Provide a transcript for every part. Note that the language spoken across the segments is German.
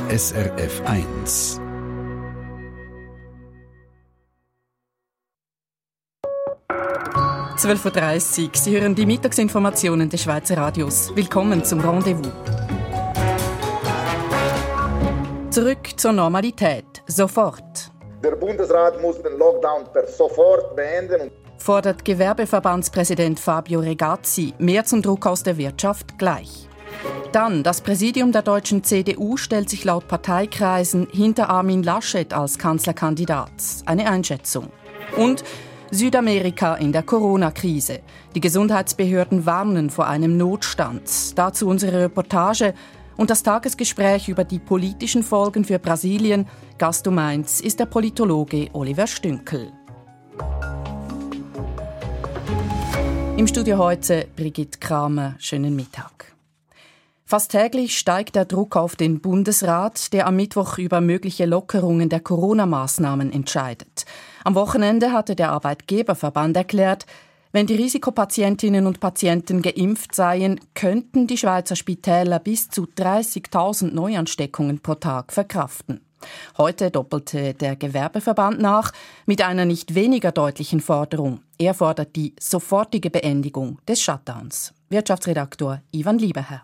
SRF 1. «12:30 Uhr. Sie hören die Mittagsinformationen des Schweizer Radios. Willkommen zum Rendezvous. Zurück zur Normalität. Sofort. Der Bundesrat muss den Lockdown per sofort beenden. Fordert Gewerbeverbandspräsident Fabio Regazzi. Mehr zum Druck aus der Wirtschaft gleich. Dann, das Präsidium der deutschen CDU stellt sich laut Parteikreisen hinter Armin Laschet als Kanzlerkandidat. Eine Einschätzung. Und Südamerika in der Corona-Krise. Die Gesundheitsbehörden warnen vor einem Notstand. Dazu unsere Reportage und das Tagesgespräch über die politischen Folgen für Brasilien. Gast um 1 ist der Politologe Oliver Stünkel. Im Studio heute Brigitte Kramer. Schönen Mittag. Fast täglich steigt der Druck auf den Bundesrat, der am Mittwoch über mögliche Lockerungen der Corona-Maßnahmen entscheidet. Am Wochenende hatte der Arbeitgeberverband erklärt, wenn die Risikopatientinnen und Patienten geimpft seien, könnten die Schweizer Spitäler bis zu 30.000 Neuansteckungen pro Tag verkraften. Heute doppelte der Gewerbeverband nach mit einer nicht weniger deutlichen Forderung. Er fordert die sofortige Beendigung des Shutdowns. Wirtschaftsredaktor Ivan Lieberherr.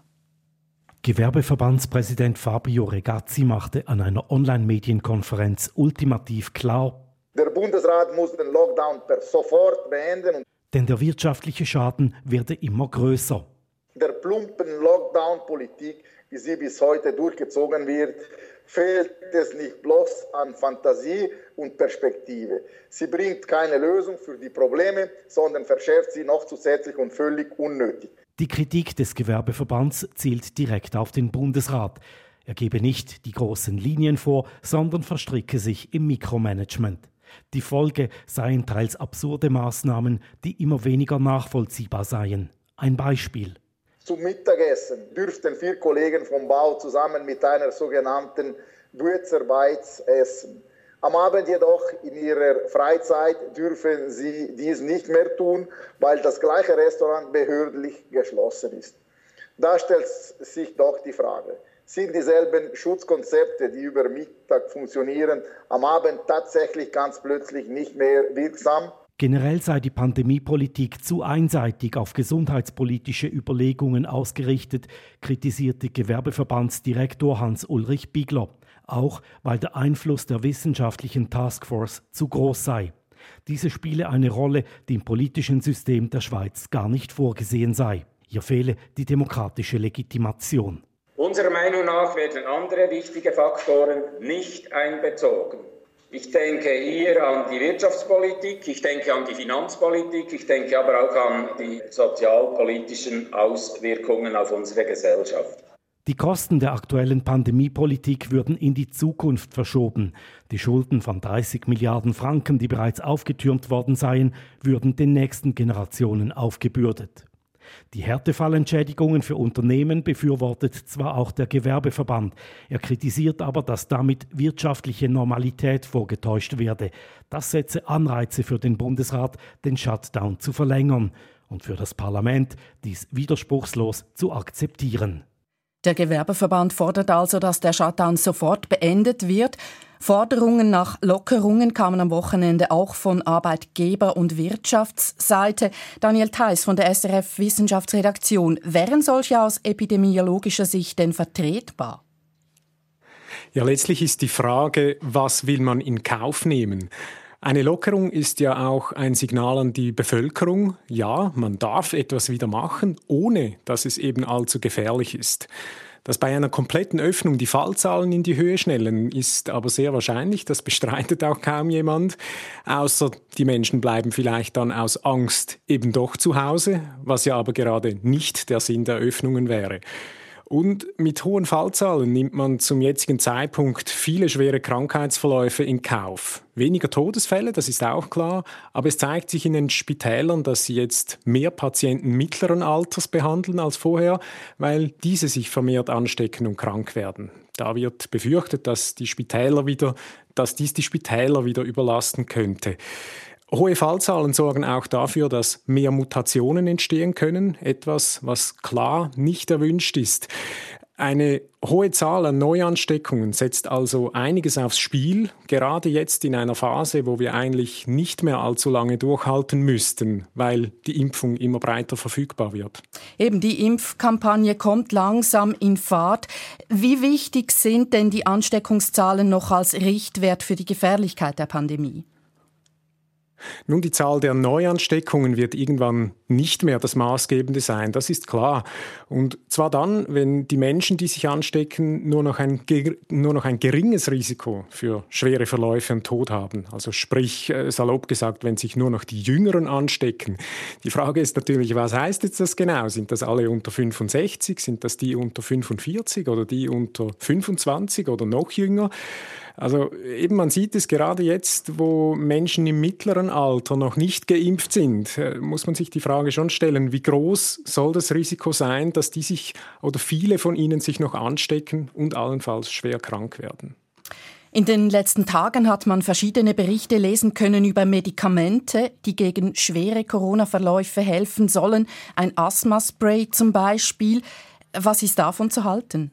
Gewerbeverbandspräsident Fabio Regazzi machte an einer Online-Medienkonferenz ultimativ klar: Der Bundesrat muss den Lockdown per sofort beenden. Denn der wirtschaftliche Schaden werde immer größer. Der plumpen Lockdown-Politik, wie sie bis heute durchgezogen wird, fehlt es nicht bloß an Fantasie und Perspektive. Sie bringt keine Lösung für die Probleme, sondern verschärft sie noch zusätzlich und völlig unnötig. Die Kritik des Gewerbeverbands zielt direkt auf den Bundesrat. Er gebe nicht die großen Linien vor, sondern verstricke sich im Mikromanagement. Die Folge seien teils absurde Maßnahmen, die immer weniger nachvollziehbar seien. Ein Beispiel. Zum Mittagessen dürften 4 Kollegen vom Bau zusammen mit einer sogenannten Bürzarbeit essen. Am Abend jedoch in ihrer Freizeit dürfen sie dies nicht mehr tun, weil das gleiche Restaurant behördlich geschlossen ist. Da stellt sich doch die Frage: Sind dieselben Schutzkonzepte, die über Mittag funktionieren, am Abend tatsächlich ganz plötzlich nicht mehr wirksam? Generell sei die Pandemiepolitik zu einseitig auf gesundheitspolitische Überlegungen ausgerichtet, kritisierte Gewerbeverbandsdirektor Hans-Ulrich Bigler. Auch weil der Einfluss der wissenschaftlichen Taskforce zu groß sei. Diese spiele eine Rolle, die im politischen System der Schweiz gar nicht vorgesehen sei. Hier fehle die demokratische Legitimation. Unserer Meinung nach werden andere wichtige Faktoren nicht einbezogen. Ich denke hier an die Wirtschaftspolitik, ich denke an die Finanzpolitik, ich denke aber auch an die sozialpolitischen Auswirkungen auf unsere Gesellschaft. Die Kosten der aktuellen Pandemiepolitik würden in die Zukunft verschoben. Die Schulden von 30 Milliarden Franken, die bereits aufgetürmt worden seien, würden den nächsten Generationen aufgebürdet. Die Härtefallentschädigungen für Unternehmen befürwortet zwar auch der Gewerbeverband. Er kritisiert aber, dass damit wirtschaftliche Normalität vorgetäuscht werde. Das setze Anreize für den Bundesrat, den Shutdown zu verlängern und für das Parlament, dies widerspruchslos zu akzeptieren. Der Gewerbeverband fordert also, dass der Shutdown sofort beendet wird. Forderungen nach Lockerungen kamen am Wochenende auch von Arbeitgeber- und Wirtschaftsseite. Daniel Theiss von der SRF Wissenschaftsredaktion. Wären solche aus epidemiologischer Sicht denn vertretbar? Ja, letztlich ist die Frage, was will man in Kauf nehmen? Eine Lockerung ist ja auch ein Signal an die Bevölkerung. Ja, man darf etwas wieder machen, ohne dass es eben allzu gefährlich ist. Dass bei einer kompletten Öffnung die Fallzahlen in die Höhe schnellen, ist aber sehr wahrscheinlich. Das bestreitet auch kaum jemand. Außer die Menschen bleiben vielleicht dann aus Angst eben doch zu Hause, was ja aber gerade nicht der Sinn der Öffnungen wäre. Und mit hohen Fallzahlen nimmt man zum jetzigen Zeitpunkt viele schwere Krankheitsverläufe in Kauf. Weniger Todesfälle, das ist auch klar, aber es zeigt sich in den Spitälern, dass sie jetzt mehr Patienten mittleren Alters behandeln als vorher, weil diese sich vermehrt anstecken und krank werden. Da wird befürchtet, dass dies die Spitäler wieder überlasten könnte. Hohe Fallzahlen sorgen auch dafür, dass mehr Mutationen entstehen können, etwas, was klar nicht erwünscht ist. Eine hohe Zahl an Neuansteckungen setzt also einiges aufs Spiel, gerade jetzt in einer Phase, wo wir eigentlich nicht mehr allzu lange durchhalten müssten, weil die Impfung immer breiter verfügbar wird. Eben, die Impfkampagne kommt langsam in Fahrt. Wie wichtig sind denn die Ansteckungszahlen noch als Richtwert für die Gefährlichkeit der Pandemie? Nun, die Zahl der Neuansteckungen wird irgendwann nicht mehr das Maßgebende sein, das ist klar. Und zwar dann, wenn die Menschen, die sich anstecken, nur noch ein geringes Risiko für schwere Verläufe und Tod haben. Also sprich, salopp gesagt, wenn sich nur noch die Jüngeren anstecken. Die Frage ist natürlich, was heißt jetzt das genau? Sind das alle unter 65? Sind das die unter 45 oder die unter 25 oder noch jünger? Also eben, man sieht es gerade jetzt, wo Menschen im mittleren Alter noch nicht geimpft sind, muss man sich die Frage schon stellen, wie groß soll das Risiko sein, dass die sich oder viele von ihnen sich noch anstecken und allenfalls schwer krank werden. In den letzten Tagen hat man verschiedene Berichte lesen können über Medikamente, die gegen schwere Corona-Verläufe helfen sollen. Ein Asthma-Spray zum Beispiel. Was ist davon zu halten?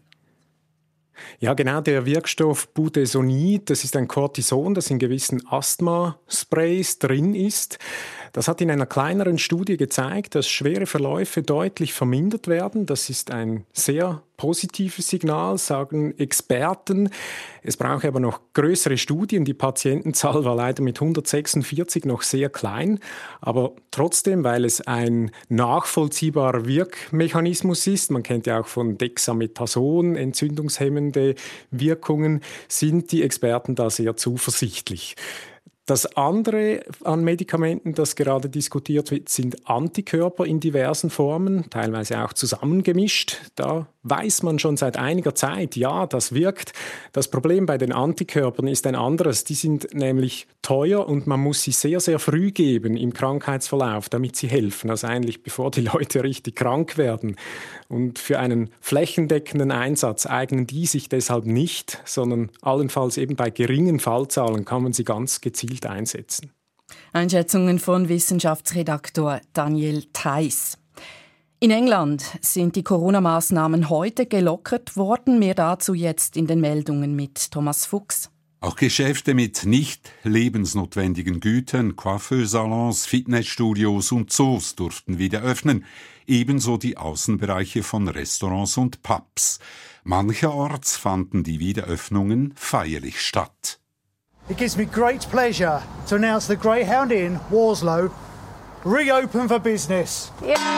Ja, genau, der Wirkstoff Budesonid, das ist ein Cortison, das in gewissen Asthma-Sprays drin ist. Das hat in einer kleineren Studie gezeigt, dass schwere Verläufe deutlich vermindert werden. Das ist ein sehr positives Signal, sagen Experten. Es brauche aber noch größere Studien. Die Patientenzahl war leider mit 146 noch sehr klein. Aber trotzdem, weil es ein nachvollziehbarer Wirkmechanismus ist, man kennt ja auch von Dexamethason entzündungshemmende Wirkungen, sind die Experten da sehr zuversichtlich. Das andere an Medikamenten, das gerade diskutiert wird, sind Antikörper in diversen Formen, teilweise auch zusammengemischt. Da weiß man schon seit einiger Zeit, ja, das wirkt. Das Problem bei den Antikörpern ist ein anderes. Die sind nämlich teuer und man muss sie sehr, sehr früh geben im Krankheitsverlauf, damit sie helfen. Also eigentlich bevor die Leute richtig krank werden. Und für einen flächendeckenden Einsatz eignen die sich deshalb nicht, sondern allenfalls eben bei geringen Fallzahlen kann man sie ganz gezielt einsetzen. Einschätzungen von Wissenschaftsredaktor Daniel Theiss. In England sind die Corona-Maßnahmen heute gelockert worden. Mehr dazu jetzt in den Meldungen mit Thomas Fuchs. Auch Geschäfte mit nicht lebensnotwendigen Gütern, Coiffeursalons, Fitnessstudios und Zoos durften wieder öffnen. Ebenso die Außenbereiche von Restaurants und Pubs. Mancherorts fanden die Wiederöffnungen feierlich statt. It gives me great pleasure to announce the Greyhound Inn, Warslow, reopen for business.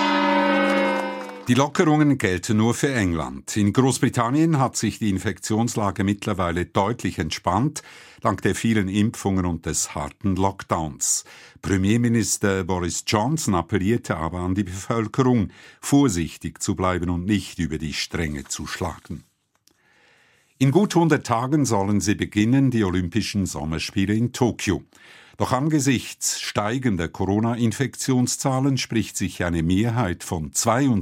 Die Lockerungen gelten nur für England. In Großbritannien hat sich die Infektionslage mittlerweile deutlich entspannt, dank der vielen Impfungen und des harten Lockdowns. Premierminister Boris Johnson appellierte aber an die Bevölkerung, vorsichtig zu bleiben und nicht über die Stränge zu schlagen. In gut 100 Tagen sollen sie beginnen, die Olympischen Sommerspiele in Tokio. Doch angesichts steigender Corona-Infektionszahlen spricht sich eine Mehrheit von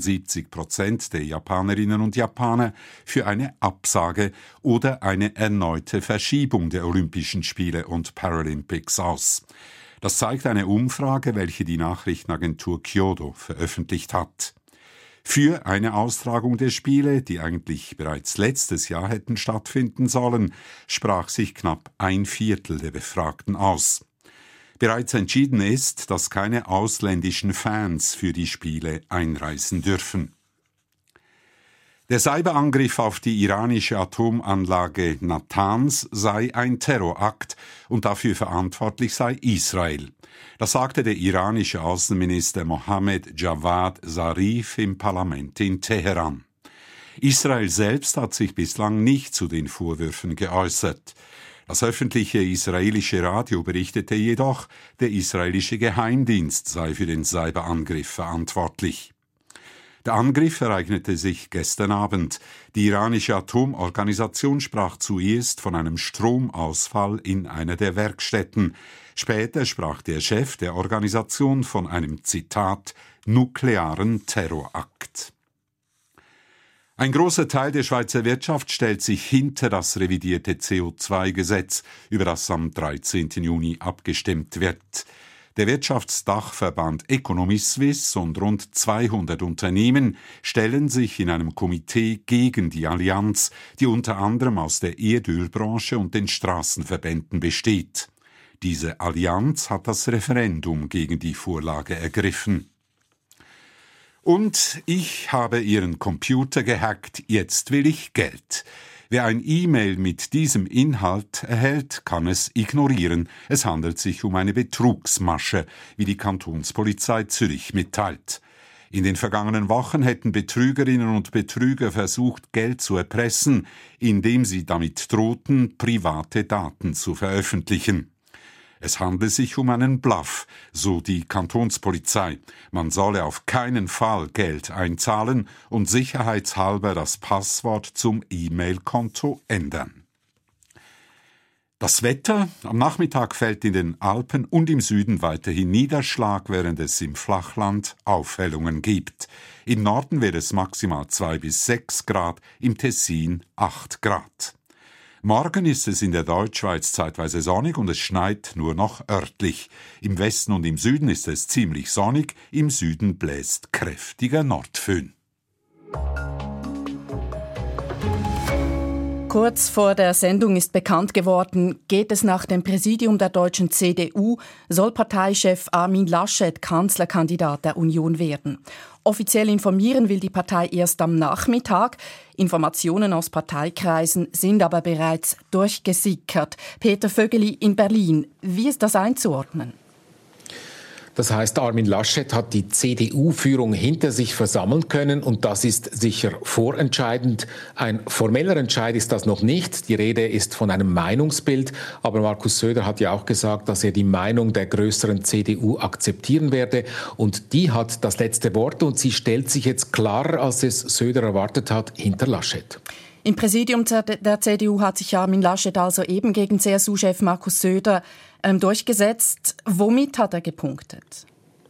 72% der Japanerinnen und Japaner für eine Absage oder eine erneute Verschiebung der Olympischen Spiele und Paralympics aus. Das zeigt eine Umfrage, welche die Nachrichtenagentur Kyodo veröffentlicht hat. Für eine Austragung der Spiele, die eigentlich bereits letztes Jahr hätten stattfinden sollen, sprach sich knapp 1/4 der Befragten aus. Bereits entschieden ist, dass keine ausländischen Fans für die Spiele einreisen dürfen. Der Cyberangriff auf die iranische Atomanlage Natanz sei ein Terrorakt und dafür verantwortlich sei Israel. Das sagte der iranische Außenminister Mohammad Javad Zarif im Parlament in Teheran. Israel selbst hat sich bislang nicht zu den Vorwürfen geäußert. Das öffentliche israelische Radio berichtete jedoch, der israelische Geheimdienst sei für den Cyberangriff verantwortlich. Der Angriff ereignete sich gestern Abend. Die iranische Atomorganisation sprach zuerst von einem Stromausfall in einer der Werkstätten. Später sprach der Chef der Organisation von einem, Zitat, nuklearen Terrorakt. Ein großer Teil der Schweizer Wirtschaft stellt sich hinter das revidierte CO2-Gesetz, über das am 13. Juni abgestimmt wird. Der Wirtschaftsdachverband Economy Suisse und rund 200 Unternehmen stellen sich in einem Komitee gegen die Allianz, die unter anderem aus der Erdölbranche und den Straßenverbänden besteht. Diese Allianz hat das Referendum gegen die Vorlage ergriffen. Und ich habe Ihren Computer gehackt, jetzt will ich Geld. Wer ein E-Mail mit diesem Inhalt erhält, kann es ignorieren. Es handelt sich um eine Betrugsmasche, wie die Kantonspolizei Zürich mitteilt. In den vergangenen Wochen hätten Betrügerinnen und Betrüger versucht, Geld zu erpressen, indem sie damit drohten, private Daten zu veröffentlichen. Es handle sich um einen Bluff, so die Kantonspolizei. Man solle auf keinen Fall Geld einzahlen und sicherheitshalber das Passwort zum E-Mail-Konto ändern. Das Wetter: Am Nachmittag fällt in den Alpen und im Süden weiterhin Niederschlag, während es im Flachland Aufhellungen gibt. Im Norden wird es maximal 2 bis 6 Grad, im Tessin 8 Grad. Morgen ist es in der Deutschschweiz zeitweise sonnig und es schneit nur noch örtlich. Im Westen und im Süden ist es ziemlich sonnig, im Süden bläst kräftiger Nordföhn. Kurz vor der Sendung ist bekannt geworden, geht es nach dem Präsidium der deutschen CDU, soll Parteichef Armin Laschet Kanzlerkandidat der Union werden. Offiziell informieren will die Partei erst am Nachmittag. Informationen aus Parteikreisen sind aber bereits durchgesickert. Peter Vögeli in Berlin. Wie ist das einzuordnen? Das heißt, Armin Laschet hat die CDU-Führung hinter sich versammeln können und das ist sicher vorentscheidend. Ein formeller Entscheid ist das noch nicht. Die Rede ist von einem Meinungsbild. Aber Markus Söder hat ja auch gesagt, dass er die Meinung der größeren CDU akzeptieren werde. Und die hat das letzte Wort und sie stellt sich jetzt klarer, als es Söder erwartet hat, hinter Laschet. Im Präsidium der CDU hat sich Armin Laschet also eben gegen CSU-Chef Markus Söder durchgesetzt. Womit hat er gepunktet?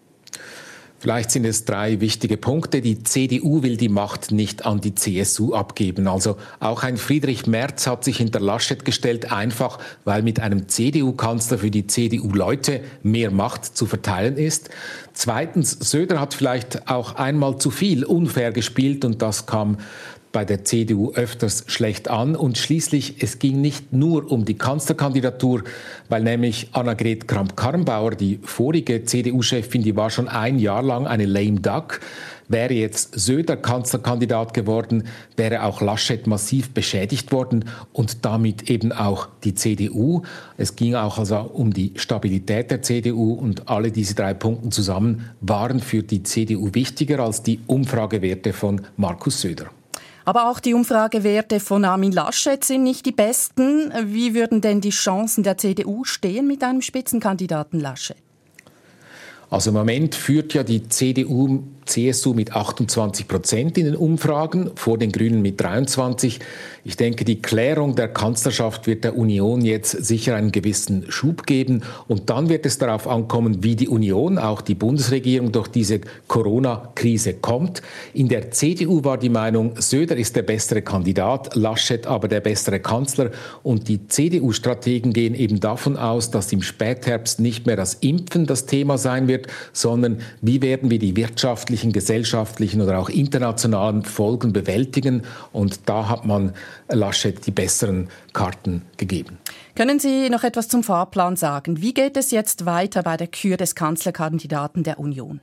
Vielleicht sind es 3 wichtige Punkte. Die CDU will die Macht nicht an die CSU abgeben. Also auch ein Friedrich Merz hat sich hinter Laschet gestellt, einfach weil mit einem CDU-Kanzler für die CDU-Leute mehr Macht zu verteilen ist. Zweitens, Söder hat vielleicht auch einmal zu viel unfair gespielt und das kam bei der CDU öfters schlecht an. Und schließlich, es ging nicht nur um die Kanzlerkandidatur, weil nämlich Annegret Kramp-Karrenbauer, die vorige CDU-Chefin, die war schon 1 Jahr lang eine lame duck. Wäre jetzt Söder Kanzlerkandidat geworden, wäre auch Laschet massiv beschädigt worden und damit eben auch die CDU. Es ging auch also um die Stabilität der CDU und alle diese 3 Punkte zusammen waren für die CDU wichtiger als die Umfragewerte von Markus Söder. Aber auch die Umfragewerte von Armin Laschet sind nicht die besten. Wie würden denn die Chancen der CDU stehen mit einem Spitzenkandidaten Laschet? Also im Moment führt ja die CDU-CSU mit 28% in den Umfragen, vor den Grünen mit 23%. Ich denke, die Klärung der Kanzlerschaft wird der Union jetzt sicher einen gewissen Schub geben. Und dann wird es darauf ankommen, wie die Union, auch die Bundesregierung, durch diese Corona-Krise kommt. In der CDU war die Meinung, Söder ist der bessere Kandidat, Laschet aber der bessere Kanzler. Und die CDU-Strategen gehen eben davon aus, dass im Spätherbst nicht mehr das Impfen das Thema sein wird, sondern wie werden wir die wirtschaftlichen, gesellschaftlichen oder auch internationalen Folgen bewältigen. Und da hat man Laschet die besseren Karten gegeben. Können Sie noch etwas zum Fahrplan sagen? Wie geht es jetzt weiter bei der Kür des Kanzlerkandidaten der Union?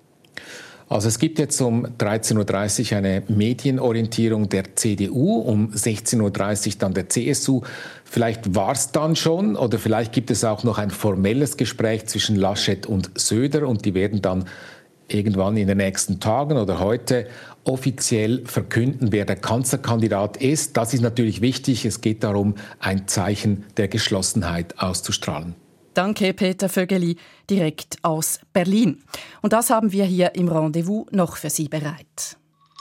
Also es gibt jetzt um 13.30 Uhr eine Medienorientierung der CDU, um 16.30 Uhr dann der CSU. Vielleicht war es dann schon oder vielleicht gibt es auch noch ein formelles Gespräch zwischen Laschet und Söder und die werden dann irgendwann in den nächsten Tagen oder heute offiziell verkünden, wer der Kanzlerkandidat ist. Das ist natürlich wichtig. Es geht darum, ein Zeichen der Geschlossenheit auszustrahlen. Danke, Peter Vögeli, direkt aus Berlin. Und das haben wir hier im Rendezvous noch für Sie bereit.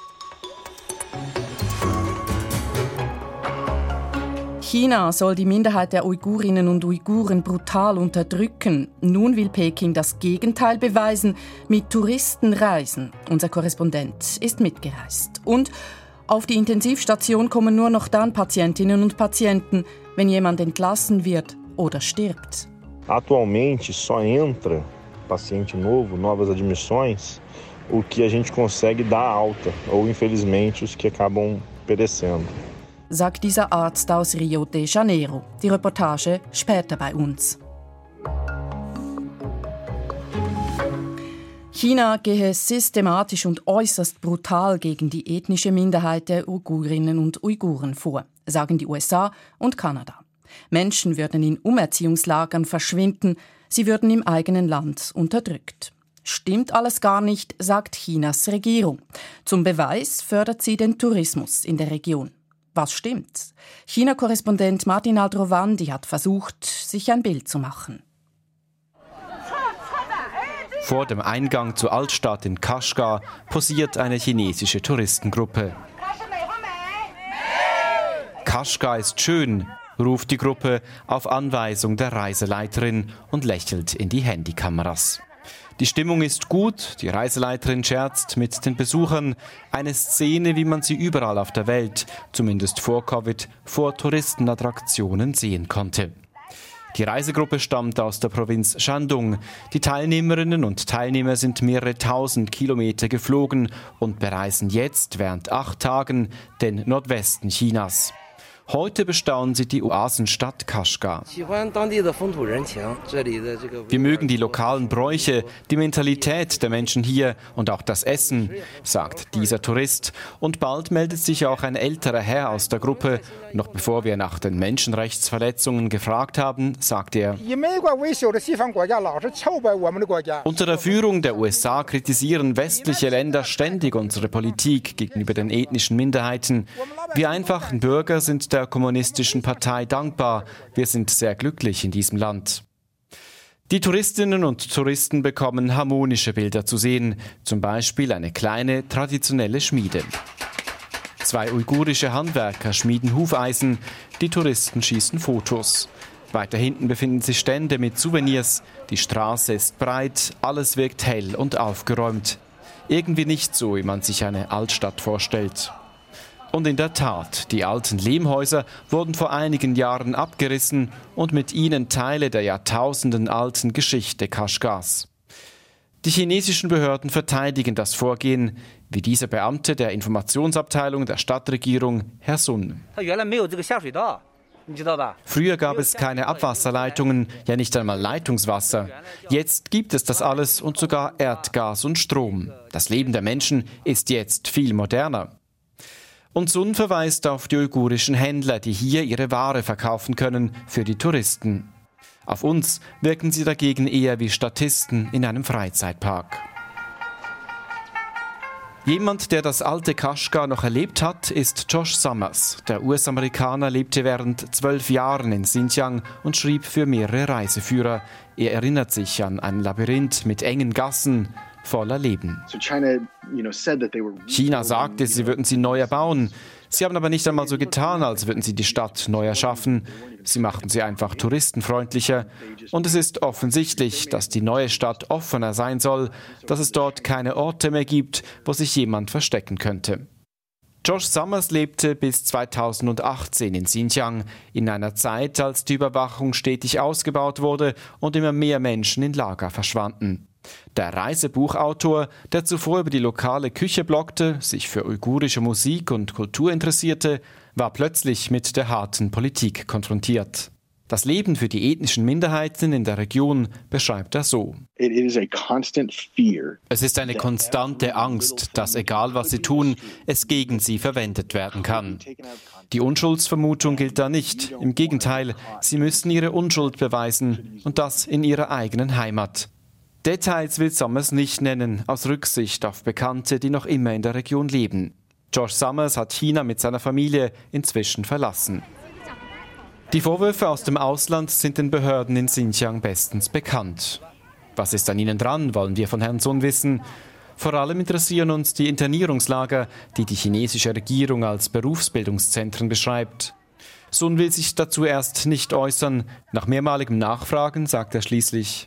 China soll die Minderheit der Uigurinnen und Uiguren brutal unterdrücken. Nun will Peking das Gegenteil beweisen mit Touristenreisen. Unser Korrespondent ist mitgereist. Und auf die Intensivstation kommen nur noch dann Patientinnen und Patienten, wenn jemand entlassen wird oder stirbt. Atualmente só entra paciente novo, novas admissões, o que a gente consegue dar alta, ou infelizmente os que acabam perecendo. Sagt dieser Arzt aus Rio de Janeiro. Die Reportage später bei uns. China gehe systematisch und äußerst brutal gegen die ethnische Minderheit der Uigurinnen und Uiguren vor, sagen die USA und Kanada. Menschen würden in Umerziehungslagern verschwinden, sie würden im eigenen Land unterdrückt. Stimmt alles gar nicht, sagt Chinas Regierung. Zum Beweis fördert sie den Tourismus in der Region. Was stimmt? China-Korrespondent Martin Aldrovandi hat versucht, sich ein Bild zu machen. Vor dem Eingang zur Altstadt in Kashgar posiert eine chinesische Touristengruppe. Kashgar ist schön, ruft die Gruppe auf Anweisung der Reiseleiterin und lächelt in die Handykameras. Die Stimmung ist gut, die Reiseleiterin scherzt mit den Besuchern. Eine Szene, wie man sie überall auf der Welt, zumindest vor Covid, vor Touristenattraktionen sehen konnte. Die Reisegruppe stammt aus der Provinz Shandong. Die Teilnehmerinnen und Teilnehmer sind mehrere tausend Kilometer geflogen und bereisen jetzt während 8 Tagen den Nordwesten Chinas. Heute bestaunen sie die Oasenstadt Kashgar. Wir mögen die lokalen Bräuche, die Mentalität der Menschen hier und auch das Essen, sagt dieser Tourist. Und bald meldet sich auch ein älterer Herr aus der Gruppe. Noch bevor wir nach den Menschenrechtsverletzungen gefragt haben, sagt er: Unter der Führung der USA kritisieren westliche Länder ständig unsere Politik gegenüber den ethnischen Minderheiten. Wir einfachen Bürger sind der kommunistischen Partei dankbar. Wir sind sehr glücklich in diesem Land. Die Touristinnen und Touristen bekommen harmonische Bilder zu sehen, zum Beispiel eine kleine traditionelle Schmiede. 2 uigurische Handwerker schmieden Hufeisen, die Touristen schießen Fotos. Weiter hinten befinden sich Stände mit Souvenirs, die Straße ist breit, alles wirkt hell und aufgeräumt. Irgendwie nicht so, wie man sich eine Altstadt vorstellt. Und in der Tat, die alten Lehmhäuser wurden vor einigen Jahren abgerissen und mit ihnen Teile der jahrtausendenalten Geschichte Kashgars. Die chinesischen Behörden verteidigen das Vorgehen, wie dieser Beamte der Informationsabteilung der Stadtregierung, Herr Sun. Früher gab es keine Abwasserleitungen, ja nicht einmal Leitungswasser. Jetzt gibt es das alles und sogar Erdgas und Strom. Das Leben der Menschen ist jetzt viel moderner. Und Sun verweist auf die uigurischen Händler, die hier ihre Ware verkaufen können für die Touristen. Auf uns wirken sie dagegen eher wie Statisten in einem Freizeitpark. Jemand, der das alte Kashgar noch erlebt hat, ist Josh Summers. Der US-Amerikaner lebte während 12 Jahren in Xinjiang und schrieb für mehrere Reiseführer. Er erinnert sich an ein Labyrinth mit engen Gassen, voller Leben. China sagte, sie würden sie neu erbauen. Sie haben aber nicht einmal so getan, als würden sie die Stadt neu erschaffen. Sie machten sie einfach touristenfreundlicher. Und es ist offensichtlich, dass die neue Stadt offener sein soll, dass es dort keine Orte mehr gibt, wo sich jemand verstecken könnte. Josh Summers lebte bis 2018 in Xinjiang, in einer Zeit, als die Überwachung stetig ausgebaut wurde und immer mehr Menschen in Lager verschwanden. Der Reisebuchautor, der zuvor über die lokale Küche bloggte, sich für uigurische Musik und Kultur interessierte, war plötzlich mit der harten Politik konfrontiert. Das Leben für die ethnischen Minderheiten in der Region beschreibt er so: Es ist eine konstante Angst, dass egal was sie tun, es gegen sie verwendet werden kann. Die Unschuldsvermutung gilt da nicht. Im Gegenteil, sie müssen ihre Unschuld beweisen und das in ihrer eigenen Heimat. Details will Summers nicht nennen, aus Rücksicht auf Bekannte, die noch immer in der Region leben. Josh Summers hat China mit seiner Familie inzwischen verlassen. Die Vorwürfe aus dem Ausland sind den Behörden in Xinjiang bestens bekannt. Was ist an ihnen dran, wollen wir von Herrn Sun wissen. Vor allem interessieren uns die Internierungslager, die die chinesische Regierung als Berufsbildungszentren beschreibt. Sun will sich dazu erst nicht äußern. Nach mehrmaligem Nachfragen sagt er schließlich: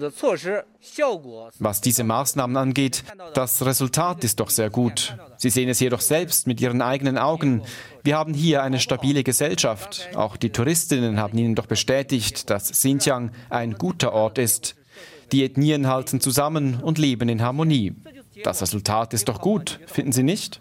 Was diese Maßnahmen angeht, das Resultat ist doch sehr gut. Sie sehen es jedoch selbst mit Ihren eigenen Augen. Wir haben hier eine stabile Gesellschaft. Auch die Touristinnen haben Ihnen doch bestätigt, dass Xinjiang ein guter Ort ist. Die Ethnien halten zusammen und leben in Harmonie. Das Resultat ist doch gut, finden Sie nicht?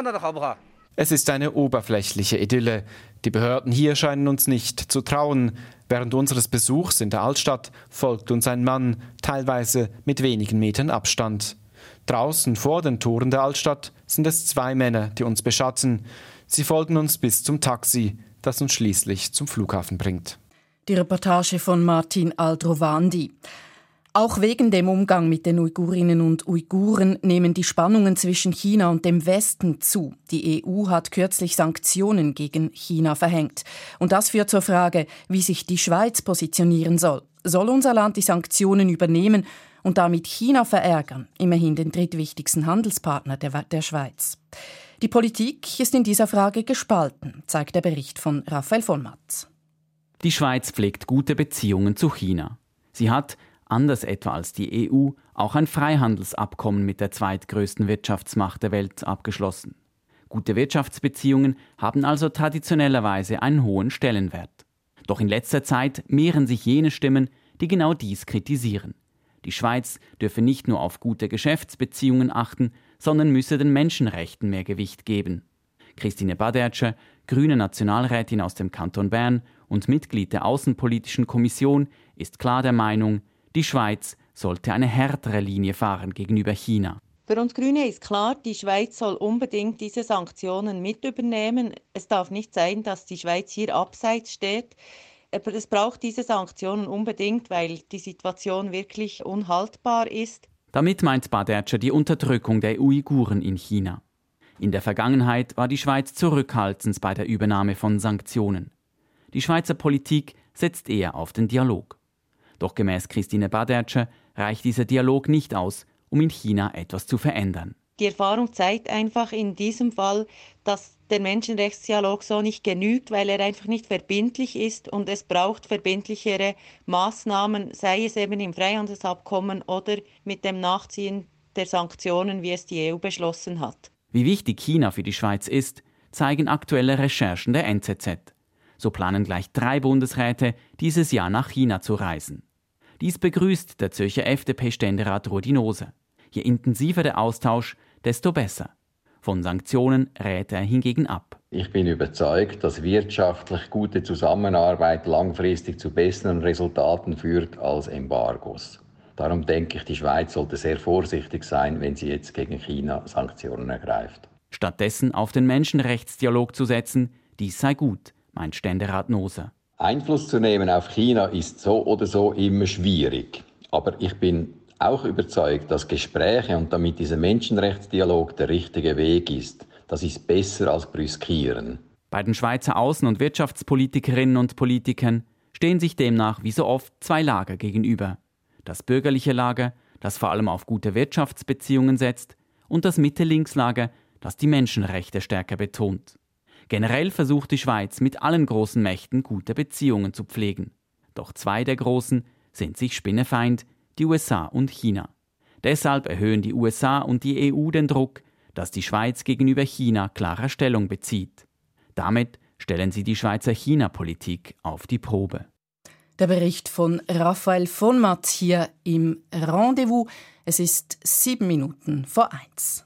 Es ist eine oberflächliche Idylle. Die Behörden hier scheinen uns nicht zu trauen. Während unseres Besuchs in der Altstadt folgt uns ein Mann, teilweise mit wenigen Metern Abstand. Draußen vor den Toren der Altstadt sind es 2 Männer, die uns beschatten. Sie folgen uns bis zum Taxi, das uns schließlich zum Flughafen bringt. Die Reportage von Martin Aldrovandi. Auch wegen dem Umgang mit den Uigurinnen und Uiguren nehmen die Spannungen zwischen China und dem Westen zu. Die EU hat kürzlich Sanktionen gegen China verhängt. Und das führt zur Frage, wie sich die Schweiz positionieren soll. Soll unser Land die Sanktionen übernehmen und damit China verärgern, immerhin den drittwichtigsten Handelspartner der Schweiz? Die Politik ist in dieser Frage gespalten, zeigt der Bericht von Raphael von Matz. Die Schweiz pflegt gute Beziehungen zu China. Sie hat, anders etwa als die EU, auch ein Freihandelsabkommen mit der zweitgrößten Wirtschaftsmacht der Welt abgeschlossen. Gute Wirtschaftsbeziehungen haben also traditionellerweise einen hohen Stellenwert. Doch in letzter Zeit mehren sich jene Stimmen, die genau dies kritisieren. Die Schweiz dürfe nicht nur auf gute Geschäftsbeziehungen achten, sondern müsse den Menschenrechten mehr Gewicht geben. Christine Badertscher, grüne Nationalrätin aus dem Kanton Bern und Mitglied der Außenpolitischen Kommission, ist klar der Meinung, die Schweiz sollte eine härtere Linie fahren gegenüber China. Für uns Grüne ist klar, die Schweiz soll unbedingt diese Sanktionen mit übernehmen. Es darf nicht sein, dass die Schweiz hier abseits steht. Aber es braucht diese Sanktionen unbedingt, weil die Situation wirklich unhaltbar ist. Damit meint Badertscher die Unterdrückung der Uiguren in China. In der Vergangenheit war die Schweiz zurückhaltend bei der Übernahme von Sanktionen. Die Schweizer Politik setzt eher auf den Dialog. Doch gemäß Christine Badertscher reicht dieser Dialog nicht aus, um in China etwas zu verändern. Die Erfahrung zeigt einfach in diesem Fall, dass der Menschenrechtsdialog so nicht genügt, weil er einfach nicht verbindlich ist und es braucht verbindlichere Maßnahmen, sei es eben im Freihandelsabkommen oder mit dem Nachziehen der Sanktionen, wie es die EU beschlossen hat. Wie wichtig China für die Schweiz ist, zeigen aktuelle Recherchen der NZZ. So planen gleich 3 Bundesräte, dieses Jahr nach China zu reisen. Dies begrüßt der Zürcher FDP-Ständerat Rudi Noser. Je intensiver der Austausch, desto besser. Von Sanktionen rät er hingegen ab. Ich bin überzeugt, dass wirtschaftlich gute Zusammenarbeit langfristig zu besseren Resultaten führt als Embargos. Darum denke ich, die Schweiz sollte sehr vorsichtig sein, wenn sie jetzt gegen China Sanktionen ergreift. Stattdessen auf den Menschenrechtsdialog zu setzen, dies sei gut, meint Ständerat Noser. Einfluss zu nehmen auf China ist so oder so immer schwierig. Aber ich bin auch überzeugt, dass Gespräche und damit dieser Menschenrechtsdialog der richtige Weg ist. Das ist besser als brüskieren. Bei den Schweizer Außen- und Wirtschaftspolitikerinnen und Politikern stehen sich demnach wie so oft 2 Lager gegenüber. Das bürgerliche Lager, das vor allem auf gute Wirtschaftsbeziehungen setzt, und das Mitte-Links-Lager, das die Menschenrechte stärker betont. Generell versucht die Schweiz mit allen großen Mächten gute Beziehungen zu pflegen. Doch 2 der großen sind sich spinnefeind, die USA und China. Deshalb erhöhen die USA und die EU den Druck, dass die Schweiz gegenüber China klarer Stellung bezieht. Damit stellen sie die Schweizer China-Politik auf die Probe. Der Bericht von Raphael von Matz hier im Rendezvous. Es ist 7 Minuten vor 1.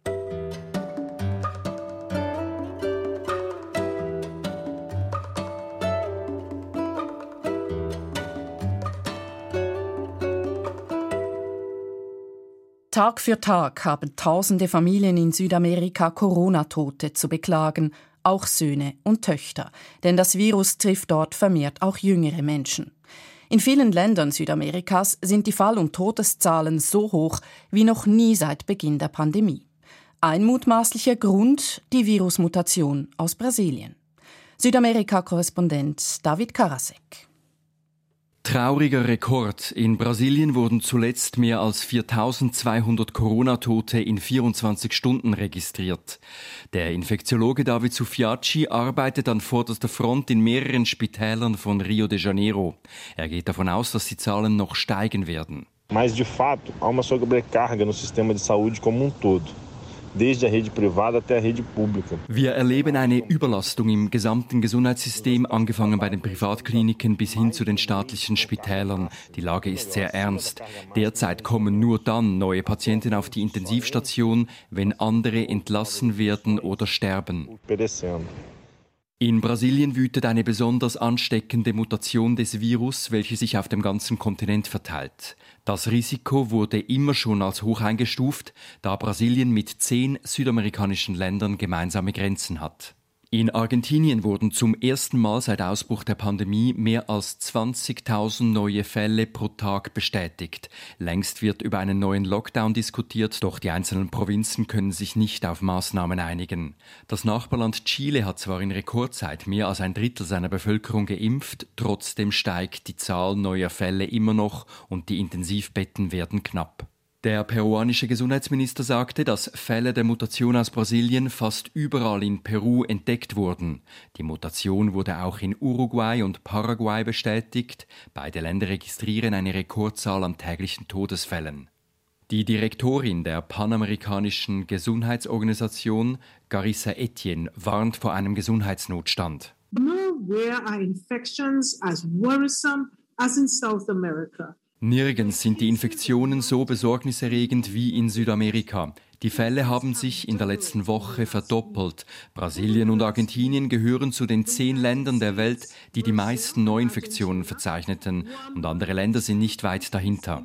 Tag für Tag haben tausende Familien in Südamerika Corona-Tote zu beklagen, auch Söhne und Töchter. Denn das Virus trifft dort vermehrt auch jüngere Menschen. In vielen Ländern Südamerikas sind die Fall- und Todeszahlen so hoch wie noch nie seit Beginn der Pandemie. Ein mutmaßlicher Grund die Virusmutation aus Brasilien. Südamerika-Korrespondent David Karasek. Trauriger Rekord. In Brasilien wurden zuletzt mehr als 4.200 Corona-Tote in 24 Stunden registriert. Der Infektiologe David Sufiaci arbeitet an vorderster Front in mehreren Spitälern von Rio de Janeiro. Er geht davon aus, dass die Zahlen noch steigen werden. Mas de fato, há uma sobrecarga no sistema de saúde como todo. desde a rede privada até a rede pública. Wir erleben eine Überlastung im gesamten Gesundheitssystem, angefangen bei den Privatkliniken bis hin zu den staatlichen Spitälern. Die Lage ist sehr ernst. Derzeit kommen nur dann neue Patienten auf die Intensivstation, wenn andere entlassen werden oder sterben. In Brasilien wütet eine besonders ansteckende Mutation des Virus, welche sich auf dem ganzen Kontinent verteilt. Das Risiko wurde immer schon als hoch eingestuft, da Brasilien mit 10 südamerikanischen Ländern gemeinsame Grenzen hat. In Argentinien wurden zum ersten Mal seit Ausbruch der Pandemie mehr als 20.000 neue Fälle pro Tag bestätigt. Längst wird über einen neuen Lockdown diskutiert, doch die einzelnen Provinzen können sich nicht auf Maßnahmen einigen. Das Nachbarland Chile hat zwar in Rekordzeit mehr als ein Drittel seiner Bevölkerung geimpft, trotzdem steigt die Zahl neuer Fälle immer noch und die Intensivbetten werden knapp. Der peruanische Gesundheitsminister sagte, dass Fälle der Mutation aus Brasilien fast überall in Peru entdeckt wurden. Die Mutation wurde auch in Uruguay und Paraguay bestätigt. Beide Länder registrieren eine Rekordzahl an täglichen Todesfällen. Die Direktorin der Panamerikanischen Gesundheitsorganisation, Carissa Etienne, warnt vor einem Gesundheitsnotstand. Nowhere are infections as worrisome as in South America. Nirgends sind die Infektionen so besorgniserregend wie in Südamerika. Die Fälle haben sich in der letzten Woche verdoppelt. Brasilien und Argentinien gehören zu den 10 Ländern der Welt, die die meisten Neuinfektionen verzeichneten. Und andere Länder sind nicht weit dahinter.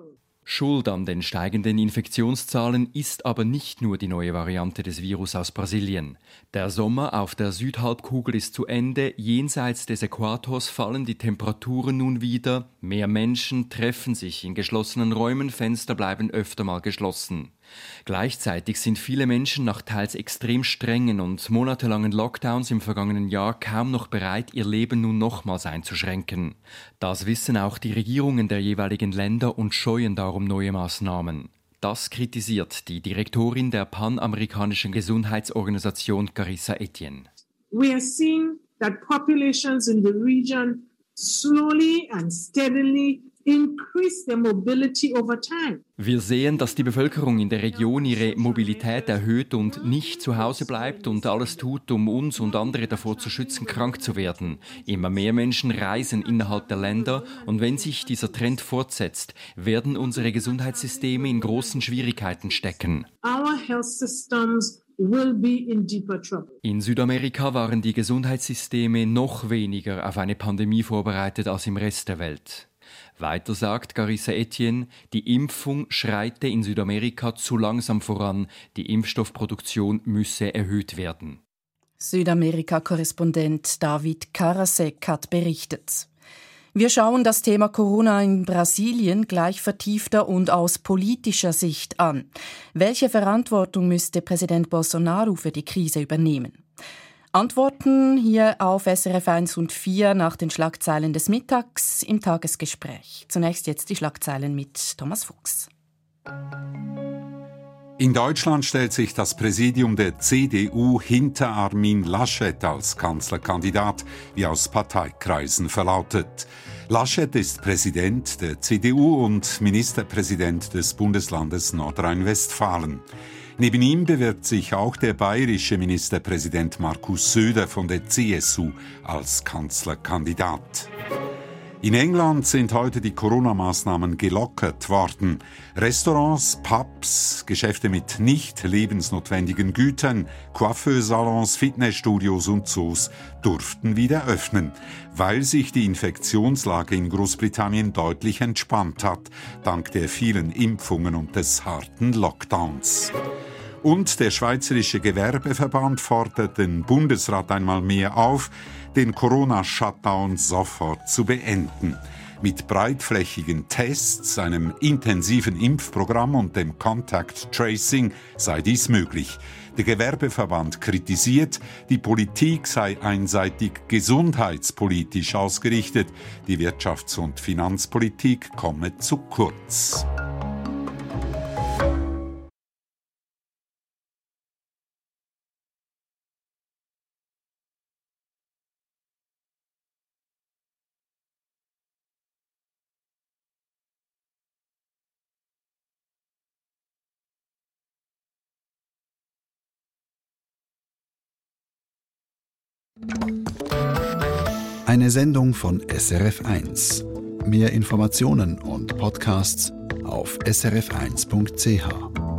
Schuld an den steigenden Infektionszahlen ist aber nicht nur die neue Variante des Virus aus Brasilien. Der Sommer auf der Südhalbkugel ist zu Ende, jenseits des Äquators fallen die Temperaturen nun wieder, mehr Menschen treffen sich in geschlossenen Räumen, Fenster bleiben öfter mal geschlossen. Gleichzeitig sind viele Menschen nach teils extrem strengen und monatelangen Lockdowns im vergangenen Jahr kaum noch bereit, ihr Leben nun nochmals einzuschränken. Das wissen auch die Regierungen der jeweiligen Länder und scheuen darum neue Maßnahmen. Das kritisiert die Direktorin der Panamerikanischen Gesundheitsorganisation Carissa Etienne. We are seeing that populations in the region slowly and steadily increase their mobility over time. Wir sehen, dass die Bevölkerung in der Region ihre Mobilität erhöht und nicht zu Hause bleibt und alles tut, um uns und andere davor zu schützen, krank zu werden. Immer mehr Menschen reisen innerhalb der Länder und wenn sich dieser Trend fortsetzt, werden unsere Gesundheitssysteme in großen Schwierigkeiten stecken. Our health systems will be in deeper trouble. In Südamerika waren die Gesundheitssysteme noch weniger auf eine Pandemie vorbereitet als im Rest der Welt. Weiter sagt Carissa Etienne, die Impfung schreite in Südamerika zu langsam voran, die Impfstoffproduktion müsse erhöht werden. Südamerika-Korrespondent David Karasek hat berichtet. Wir schauen das Thema Corona in Brasilien gleich vertiefter und aus politischer Sicht an. Welche Verantwortung müsste Präsident Bolsonaro für die Krise übernehmen? Antworten hier auf SRF 1 und 4 nach den Schlagzeilen des Mittags im Tagesgespräch. Zunächst jetzt die Schlagzeilen mit Thomas Fuchs. In Deutschland stellt sich das Präsidium der CDU hinter Armin Laschet als Kanzlerkandidat, wie aus Parteikreisen verlautet. Laschet ist Präsident der CDU und Ministerpräsident des Bundeslandes Nordrhein-Westfalen. Neben ihm bewirbt sich auch der bayerische Ministerpräsident Markus Söder von der CSU als Kanzlerkandidat. In England sind heute die Corona-Maßnahmen gelockert worden. Restaurants, Pubs, Geschäfte mit nicht lebensnotwendigen Gütern, Coiffeursalons, Fitnessstudios und Zoos durften wieder öffnen, weil sich die Infektionslage in Großbritannien deutlich entspannt hat, dank der vielen Impfungen und des harten Lockdowns. Und der Schweizerische Gewerbeverband fordert den Bundesrat einmal mehr auf, den Corona-Shutdown sofort zu beenden. Mit breitflächigen Tests, einem intensiven Impfprogramm und dem Contact Tracing sei dies möglich. Der Gewerbeverband kritisiert, die Politik sei einseitig gesundheitspolitisch ausgerichtet, die Wirtschafts- und Finanzpolitik komme zu kurz. Eine Sendung von SRF1. Mehr Informationen und Podcasts auf srf1.ch.